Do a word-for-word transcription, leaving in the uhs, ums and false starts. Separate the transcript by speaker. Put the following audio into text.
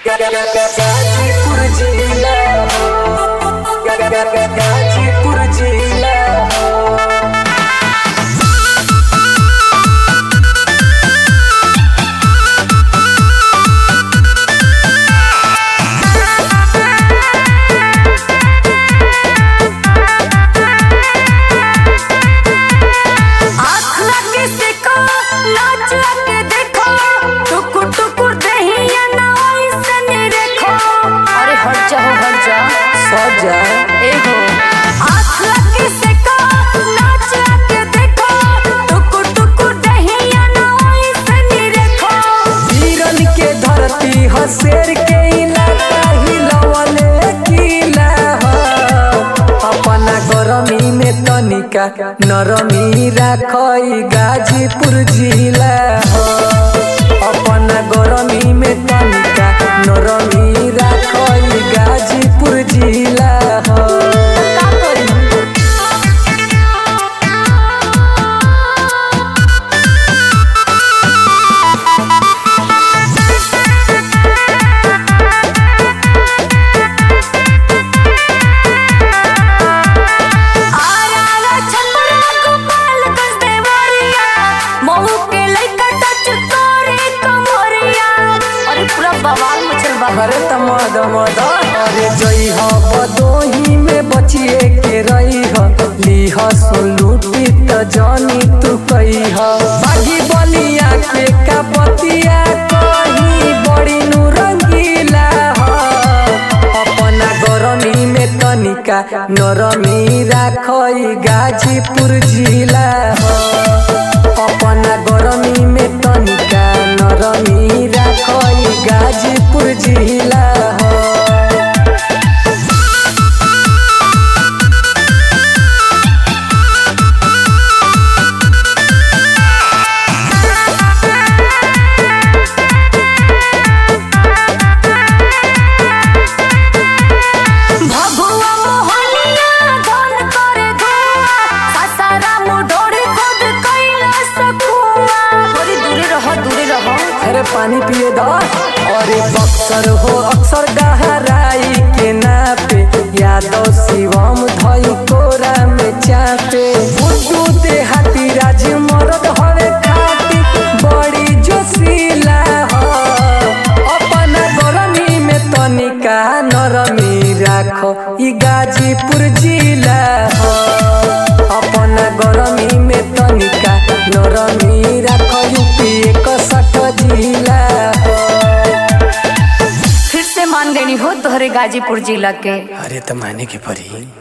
Speaker 1: गाजीपुर जिला गाजीपुर जिला शेर के इलाका हिलवले किला अपना गरमी में तनिका नरमी राखई गाजीपुर जिला अपना गरमी में तनिका नरमी राखई गाजीपुर जिला अरे तमद मद अरे जई ह बदोही में बचिए के रही ह लीह सुलूटी त जानी तू कही ह बागी बलिया के का बतिया कही बड़ी नुरंगीला ह अपना गरमी में तनिका नरमी राखई गाजीपुर जिला ह अपना गरमी में तनिका नरमी राखई गाजीपुर जिला पानी पिए दा और बक्सर हो अक्सर गहराई के नापे यादव शिवम धई कोरा में चापे फुटू दे हाथी राज मरद हवे खाती बड़ी जोशीला हो अपना गरमी में तनिका नरमी राखो ई गाजीपुर जिला हो अपना गरमी में तनिका नरमी राखो यूपी एकसठ जिला
Speaker 2: फिर से मान गई हो तोहरे गाजीपुर जिला के।
Speaker 1: अरे तो माने के पड़ी।